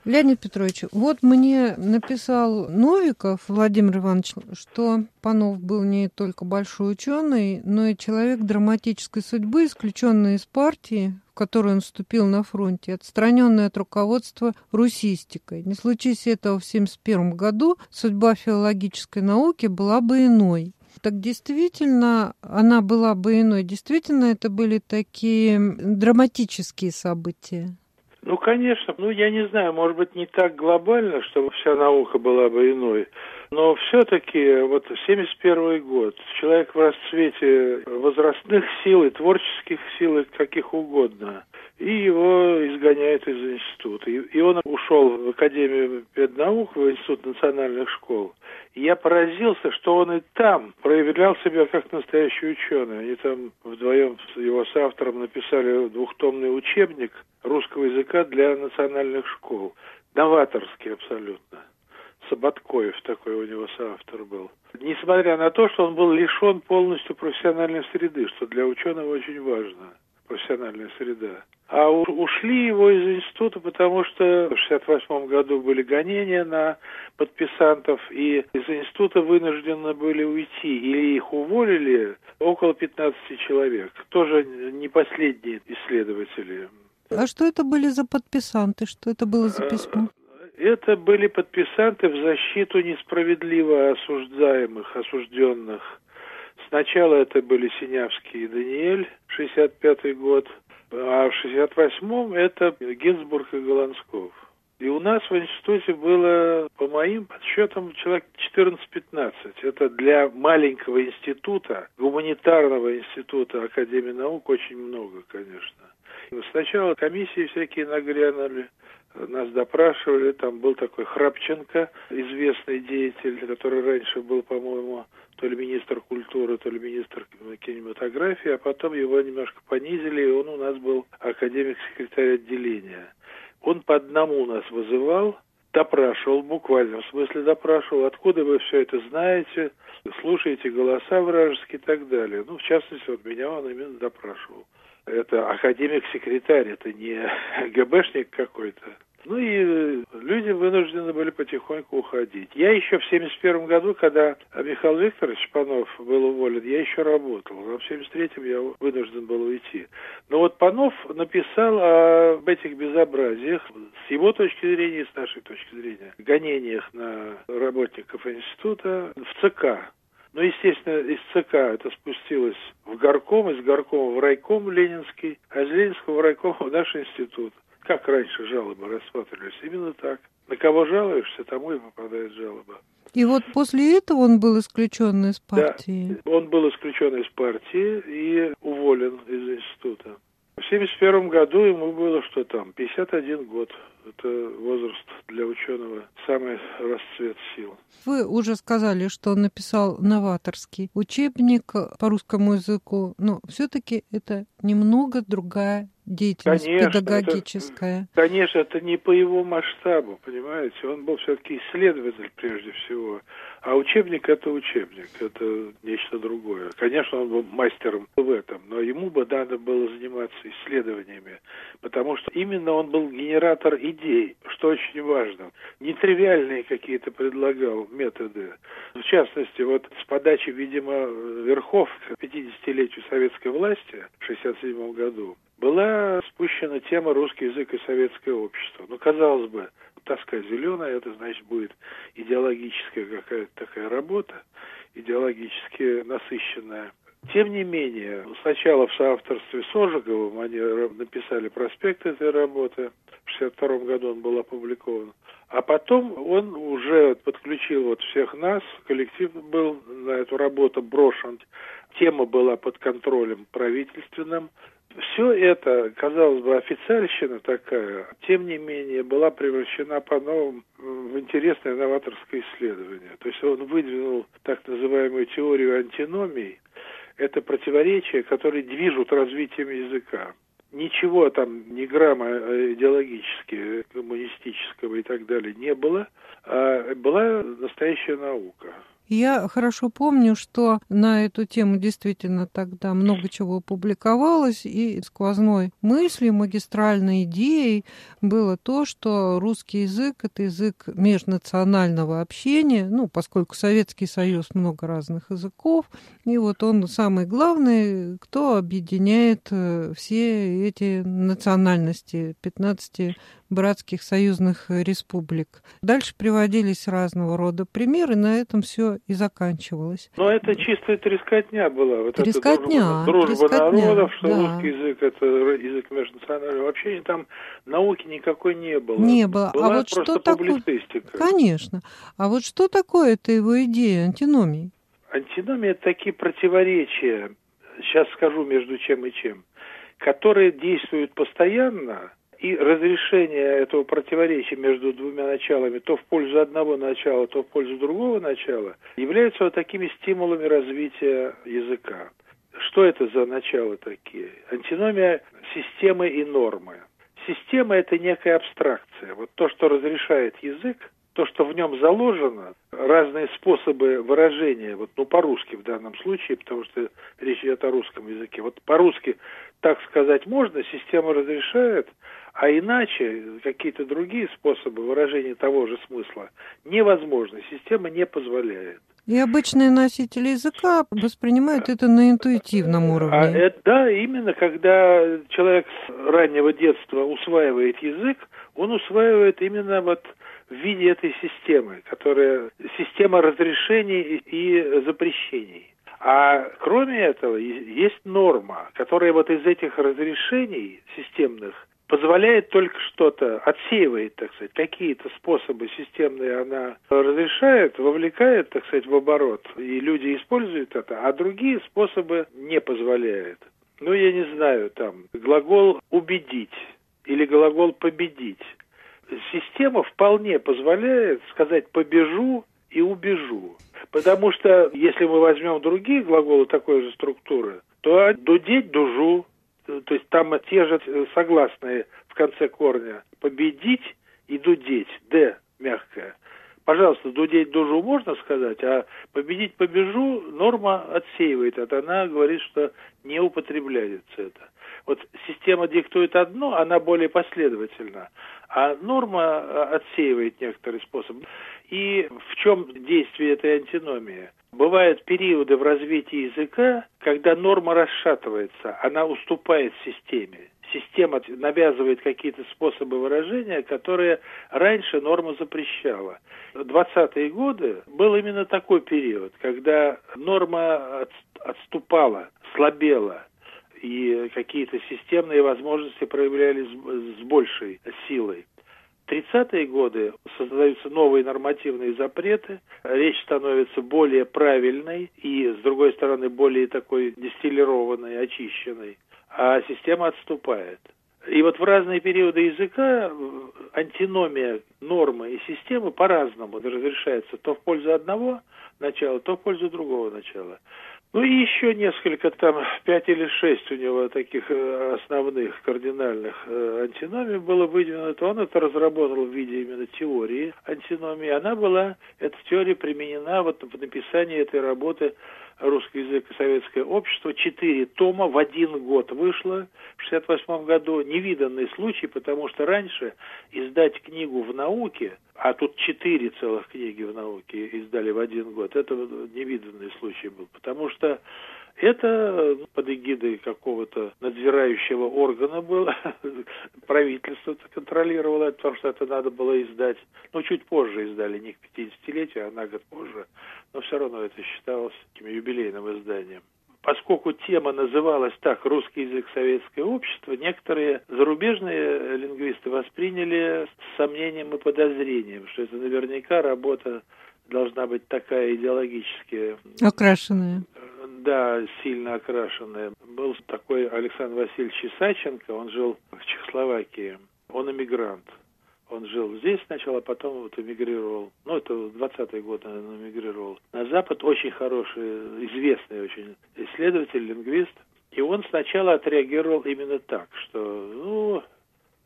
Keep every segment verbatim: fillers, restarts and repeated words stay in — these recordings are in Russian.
Леонид Петрович, вот мне написал Новиков Владимир Иванович, что Панов был не только большой ученый, но и человек драматической судьбы, исключенный из партии, в которую он вступил на фронте, отстраненный от руководства русистикой. Не случись этого в семьдесят первом году, судьба филологической науки была бы иной. Так действительно, она была бы иной. Действительно, это были такие драматические события. Ну, конечно. Ну, я не знаю, может быть, не так глобально, чтобы вся наука была бы иной. Но все-таки вот семьдесят первый год, человек в расцвете возрастных сил и творческих сил, и каких угодно, и его изгоняют из института. И он ушел в Академию педнаук, в Институт национальных школ. И я поразился, что он и там проявлял себя как настоящий ученый. Они там вдвоем с его соавтором написали двухтомный учебник русского языка для национальных школ. Новаторский абсолютно. Саботкоев такой у него соавтор был. Несмотря на то, что он был лишен полностью профессиональной среды, что для ученого очень важно, профессиональная среда. А ушли его из института, потому что в шестьдесят восьмом году были гонения на подписантов, и из института вынуждены были уйти, или их уволили около пятнадцати человек. Тоже не последние исследователи. А что это были за подписанты? Что это было за письмо? Это были подписанты в защиту несправедливо осуждаемых, осужденных. Сначала это были Синявский и Даниэль, шестьдесят пятый год, а в шестьдесят восьмом это Гинзбург и Голландсков. И у нас в институте было, по моим подсчетам, человек четырнадцать-пятнадцать. Это для маленького института, гуманитарного института Академии наук очень много, конечно. Сначала комиссии всякие нагрянули, нас допрашивали, там был такой Храпченко, известный деятель, который раньше был, по-моему, то ли министр культуры, то ли министр кинематографии, а потом его немножко понизили, и он у нас был академик-секретарь отделения. Он по одному нас вызывал, допрашивал, буквально, в смысле допрашивал, откуда вы все это знаете, слушаете голоса вражеские и так далее. Ну, в частности, вот меня он именно допрашивал. Это академик-секретарь, это не ГБшник какой-то. Ну и люди вынуждены были потихоньку уходить. Я еще в семьдесят первом году, когда Михаил Викторович Панов был уволен, я еще работал. А в семьдесят третьем я вынужден был уйти. Но вот Панов написал об этих безобразиях с его точки зрения и с нашей точки зрения. Гонениях на работников института в ЦК. Ну, естественно, из ЦК это спустилось в горком, из горкома в райком Ленинский, а из Ленинского в райком в наш институт. Как раньше жалобы рассматривались? Именно так. На кого жалуешься, тому и попадает жалоба. И вот после этого он был исключен из партии? Да, он был исключен из партии и уволен из института. В семьдесят первом году ему было что там, пятьдесят один год. Это возраст для ученого, самый расцвет сил. Вы уже сказали, что он написал новаторский учебник по русскому языку, но все-таки это немного другая деятельность, конечно, педагогическая. Это, конечно, это не по его масштабу, понимаете? Он был все-таки исследователь прежде всего. А учебник — это учебник, это нечто другое. Конечно, он был мастером в этом, но ему бы надо было заниматься исследованиями, потому что именно он был генератор идей, что очень важно. Нетривиальные какие-то предлагал методы. В частности, вот с подачи, видимо, верхов к пятидесятилетию советской власти в шестьдесят седьмом году была спущена тема «Русский язык и советское общество». Ну, казалось бы, тоска зеленая, это значит будет идеологическая какая-то такая работа, идеологически насыщенная. Тем не менее, сначала в соавторстве с Ожеговым они написали проспект этой работы, в шестьдесят втором году он был опубликован, а потом он уже подключил вот всех нас, коллектив был на эту работу брошен, тема была под контролем правительственным. Все это, казалось бы, официальщина такая, тем не менее, была превращена по-новому в интересное новаторское исследование. То есть он выдвинул так называемую теорию антиномий. Это противоречия, которые движут развитием языка. Ничего там, ни грамма идеологически, коммунистического и так далее не было, а была настоящая наука. Я хорошо помню, что на эту тему действительно тогда много чего публиковалось, и сквозной мыслью, магистральной идеей было то, что русский язык — это язык межнационального общения, ну, поскольку Советский Союз много разных языков, и вот он самый главный, кто объединяет все эти национальности пятнадцати братских союзных республик. Дальше приводились разного рода примеры, на этом все и заканчивалось. Но это чистая трескотня была. Вот трескотня. Это дружба, дружба трескотня, народов, что да. русский язык — это язык межнационального общения. Там науки никакой не было. Не было. Была а вот просто что публицистика. Такое... Конечно. А вот что такое это его идея антиномии? Антиномия — это такие противоречия, сейчас скажу между чем и чем, которые действуют постоянно, и разрешение этого противоречия между двумя началами, то в пользу одного начала, то в пользу другого начала, являются вот такими стимулами развития языка. Что это за начала такие? Антиномия системы и нормы. Система — это некая абстракция. Вот то, что разрешает язык, то, что в нем заложено, разные способы выражения, вот, ну, по-русски в данном случае, потому что речь идет о русском языке. Вот по-русски, так сказать, можно, система разрешает, а иначе какие-то другие способы выражения того же смысла невозможно, система не позволяет. И обычные носители языка воспринимают это на интуитивном уровне. А это, да, именно когда человек с раннего детства усваивает язык, он усваивает именно вот в виде этой системы, которая система разрешений и запрещений. А кроме этого есть норма, которая вот из этих разрешений системных позволяет только что-то, отсеивает, так сказать, какие-то способы системные она разрешает, вовлекает, так сказать, в оборот, и люди используют это, а другие способы не позволяет. Ну, я не знаю, там, глагол «убедить» или глагол «победить». Система вполне позволяет сказать «побежу» и «убежу». Потому что, если мы возьмем другие глаголы такой же структуры, то «дудеть» — «дужу». То есть там те же согласные в конце корня. Победить и дудеть. Д мягкая. Пожалуйста, дудеть дужу можно сказать, а победить побежу норма отсеивает это. Она говорит, что не употребляется это. Вот система диктует одно, она более последовательна, а норма отсеивает некоторый способ. И в чем действие этой антиномии? Бывают периоды в развитии языка, когда норма расшатывается, она уступает системе. Система навязывает какие-то способы выражения, которые раньше норма запрещала. В двадцатые годы был именно такой период, когда норма отступала, слабела, и какие-то системные возможности проявлялись с большей силой. В тридцатые годы создаются новые нормативные запреты, речь становится более правильной и, с другой стороны, более такой дистиллированной, очищенной, а система отступает. И вот в разные периоды языка антиномия нормы и системы по-разному разрешается то в пользу одного начала, то в пользу другого начала. Ну и еще несколько, там, пять или шесть у него таких основных кардинальных э, антиномий было выдвинуто. Он это разработал в виде именно теории антиномии. Она была, эта теория применена вот в написании этой работы «Русский язык и советское общество». Четыре тома в один год вышло в шестьдесят восьмом году. Невиданный случай, потому что раньше издать книгу в науке, а тут четыре целых книги в науке издали в один год, это невиданный случай был, потому что это под эгидой какого-то надзирающего органа было, правительство контролировало это, потому что это надо было издать, ну, чуть позже издали, не к пятидесятилетию, а на год позже, но все равно это считалось таким юбилейным изданием. Поскольку тема называлась так «Русский язык, советское общество», некоторые зарубежные лингвисты восприняли с сомнением и подозрением, что это наверняка работа должна быть такая идеологически окрашенная. Да, сильно окрашенная. Был такой Александр Васильевич Исаченко, он жил в Чехословакии, он эмигрант. Он жил здесь сначала, а потом вот эмигрировал. Ну, это в двадцатые годы он эмигрировал на Запад. Очень хороший, известный очень исследователь, лингвист. И он сначала отреагировал именно так, что, ну,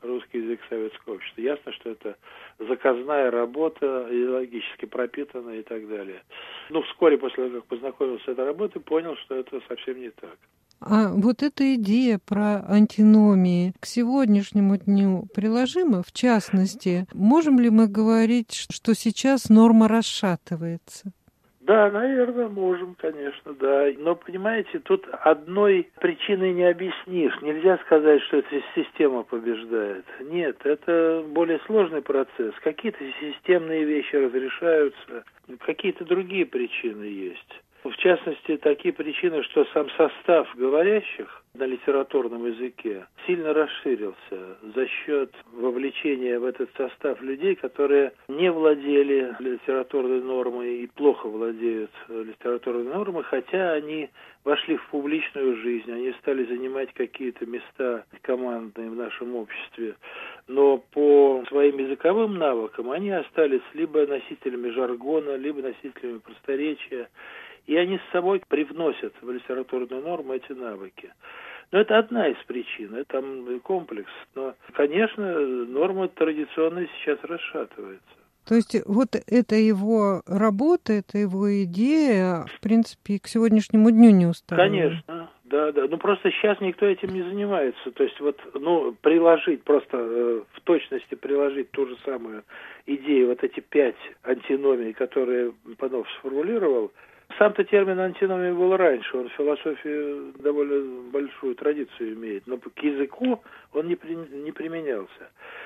русский язык советского общества. Ясно, что это заказная работа, идеологически пропитанная и так далее. Ну, вскоре после того, как познакомился с этой работой, понял, что это совсем не так. А вот эта идея про антиномии к сегодняшнему дню приложима? В частности, можем ли мы говорить, что сейчас норма расшатывается? Да, наверное, можем, конечно, да. Но, понимаете, тут одной причиной не объяснишь. Нельзя сказать, что эта система побеждает. Нет, это более сложный процесс. Какие-то системные вещи разрешаются, какие-то другие причины есть. В частности, такие причины, что сам состав говорящих на литературном языке сильно расширился за счет вовлечения в этот состав людей, которые не владели литературной нормой и плохо владеют литературной нормой, хотя они вошли в публичную жизнь, они стали занимать какие-то места командные в нашем обществе, но по своим языковым навыкам они остались либо носителями жаргона, либо носителями просторечия, и они с собой привносят в литературную норму эти навыки. Но это одна из причин, это там комплекс. Но, конечно, норма традиционная сейчас расшатывается. То есть вот это его работа, это его идея, в принципе, к сегодняшнему дню не устарела. Конечно, да, да. Ну просто сейчас никто этим не занимается. То есть вот, ну, приложить, просто э, в точности приложить ту же самую идею, вот эти пять антиномий, которые Панов сформулировал. Сам-то термин антиномия был раньше, он в философии довольно большую традицию имеет, но к языку он не, при, не применялся.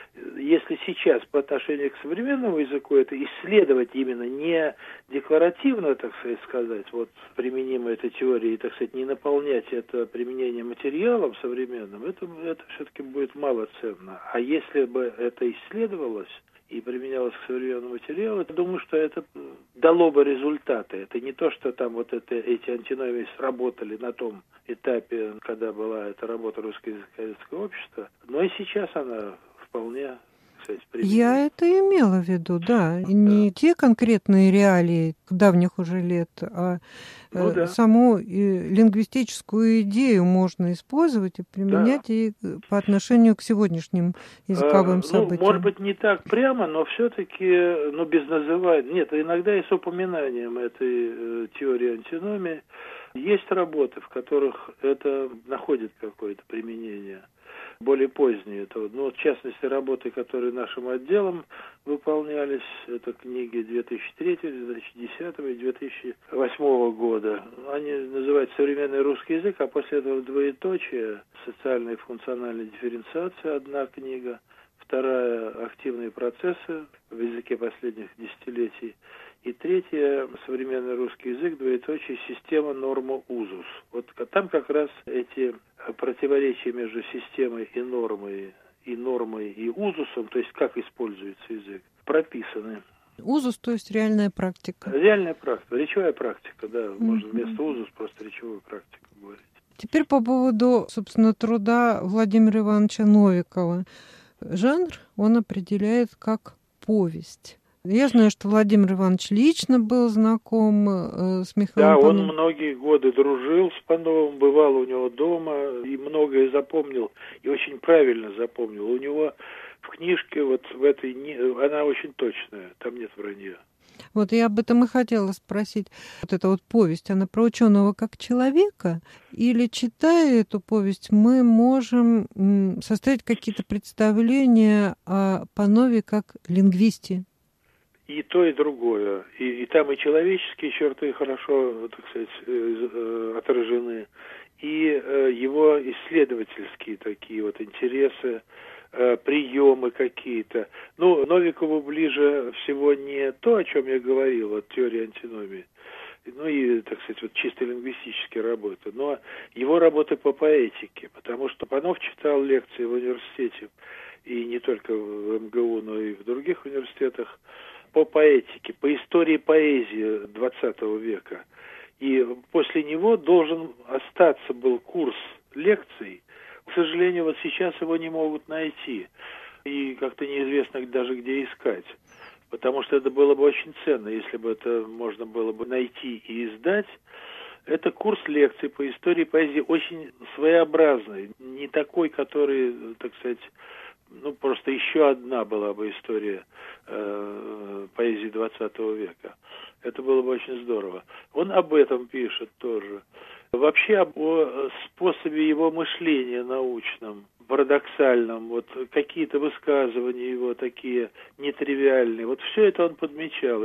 Если сейчас по отношению к современному языку это исследовать именно не декларативно, так сказать, вот применимо этой теории, так сказать, не наполнять это применение материалом современным, это, это все-таки будет малоценно. А если бы это исследовалось и применялось к современному материалу, я думаю, что это дало бы результаты. Это не то, что там вот это, эти антиномии сработали на том этапе, когда была эта работа русско-языкового общества, но и сейчас она вполне, кстати, применима. Я это имела в виду, да. И не да. те конкретные реалии давних уже лет, а ну, да. саму лингвистическую идею можно использовать и применять да. и по отношению к сегодняшним языковым а, событиям. Ну, может быть, не так прямо, но все-таки, ну, без называния. Нет, иногда и с упоминанием этой э, теории антиномии есть работы, в которых это находит какое-то применение. Более поздние, это, ну, в частности, работы, которые нашим отделом выполнялись, это книги две тысячи третьего, две тысячи десятого и две тысячи восьмого года. Они называются «Современный русский язык», а после этого двоеточие «Социальная и функциональная дифференциация» одна книга, вторая «Активные процессы в языке последних десятилетий», и третья «Современный русский язык», двоеточие «Система, норма, узус». Вот там как раз эти противоречия между системой и нормой, и нормой и узусом, то есть как используется язык, прописаны. Узус, то есть реальная практика. Реальная практика, речевая практика, да. Mm-hmm. Можно вместо узус просто речевую практику говорить. Теперь по поводу, собственно, труда Владимира Ивановича Новикова. Жанр он определяет как повесть. Я знаю, что Владимир Иванович лично был знаком э, с Михаилом Да, Пановым. он многие годы дружил с Пановым, бывал у него дома и многое запомнил, и очень правильно запомнил. У него в книжке вот в этой, она очень точная, там нет вранья. Вот я об этом и хотела спросить. Вот эта вот повесть, она про ученого как человека? Или, читая эту повесть, мы можем составить какие-то представления о Панове как лингвисте? И то, и другое. И, и там и человеческие черты хорошо, так сказать, отражены, и э, его исследовательские такие вот интересы, э, приемы какие-то. Ну, Новикову ближе всего не то, о чем я говорил, вот теория антиномии, ну и, так сказать, вот чисто лингвистические работы, но его работы по поэтике, потому что Панов читал лекции в университете, и не только в эм гэ у, но и в других университетах, по поэтике, по истории поэзии двадцатого века. И после него должен остаться был курс лекций. К сожалению, вот сейчас его не могут найти. И как-то неизвестно даже где искать. Потому что это было бы очень ценно, если бы это можно было бы найти и издать. Это курс лекций по истории поэзии очень своеобразный. Не такой, который, так сказать, ну, просто еще одна была бы история э, поэзии двадцатого века. Это было бы очень здорово. Он об этом пишет тоже. Вообще о способе его мышления научном, парадоксальном, вот какие-то высказывания его такие нетривиальные. Вот все это он подмечал.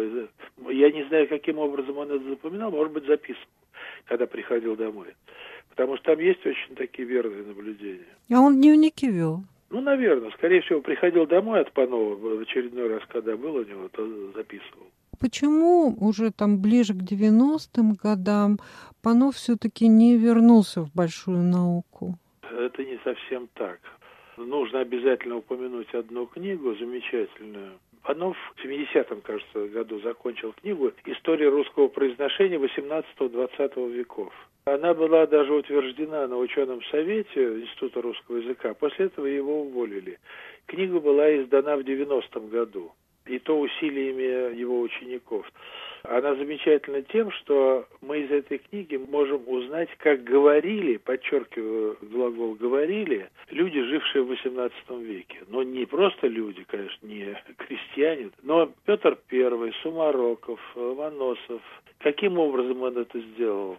Я не знаю, каким образом он это запоминал, может быть, записывал, когда приходил домой. Потому что там есть очень такие верные наблюдения. А он дневники вел? Ну, наверное. Скорее всего, приходил домой от Панова в очередной раз, когда был у него, то записывал. Почему уже там ближе к девяностым годам Панов все-таки не вернулся в большую науку? Это не совсем так. Нужно обязательно упомянуть одну книгу замечательную. Панов в семидесятом, кажется, году закончил книгу «История русского произношения восемнадцатого-двадцатого веков». Она была даже утверждена на ученом совете Института русского языка. После этого его уволили. Книга была издана в девяностом году. И то усилиями его учеников. Она замечательна тем, что мы из этой книги можем узнать, как говорили, подчеркиваю глагол «говорили», люди, жившие в восемнадцатом веке. Но не просто люди, конечно, не крестьяне, но Петр Первый, Сумароков, Ломоносов. Каким образом он это сделал?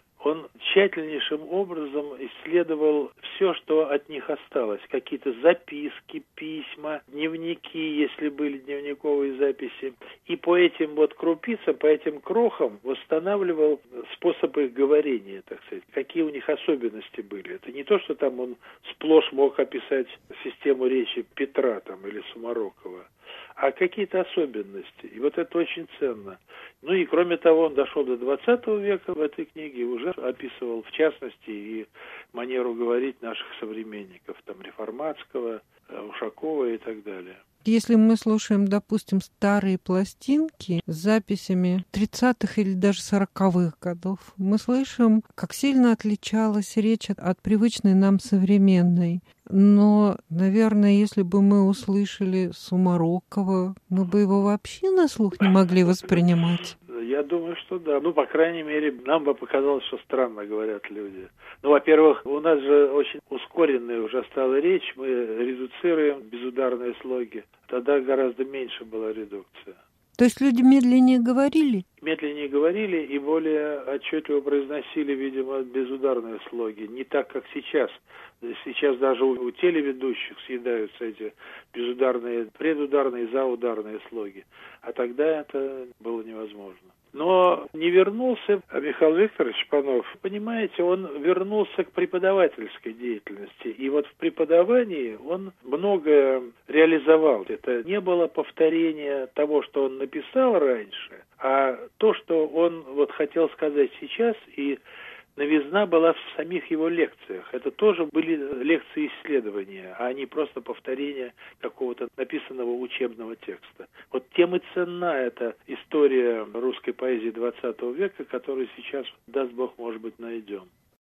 Он тщательнейшим образом исследовал все, что от них осталось. Какие-то записки, письма, дневники, если были дневниковые записи. И по этим вот крупицам, по этим крохам восстанавливал способы их говорения, так сказать. Какие у них особенности были. Это не то, что там он сплошь мог описать систему речи Петра там, или Сумарокова, а какие-то особенности. И вот это очень ценно. Ну и кроме того, он дошел до двадцатого века в этой книге и уже описывал, в частности, и манеру говорить наших современников, там, Реформатского, Ушакова и так далее. Если мы слушаем, допустим, старые пластинки с записями тридцатых или даже сороковых годов, мы слышим, как сильно отличалась речь от, от привычной нам современной. Но, наверное, если бы мы услышали Сумарокова, мы бы его вообще на слух не могли воспринимать. Я думаю, что да. Ну, по крайней мере, нам бы показалось, что странно говорят люди. Ну, во-первых, у нас же очень ускоренная уже стала речь. Мы редуцируем безударные слоги. Тогда гораздо меньше была редукция. То есть люди медленнее говорили? Медленнее говорили и более отчетливо произносили, видимо, безударные слоги. Не так, как сейчас. Сейчас даже у, у телеведущих съедаются эти безударные, предударные, заударные слоги. А тогда это было невозможно. Но не вернулся Михаил Викторович Панов, понимаете, он вернулся к преподавательской деятельности. И вот в преподавании он многое реализовал. Это не было повторения того, что он написал раньше, а то, что он вот хотел сказать сейчас, и новизна была в самих его лекциях. Это тоже были лекции исследования, а не просто повторение какого-то написанного учебного текста. Вот тем и ценна эта история русской поэзии двадцатого века, которую сейчас, даст Бог, может быть, найдем.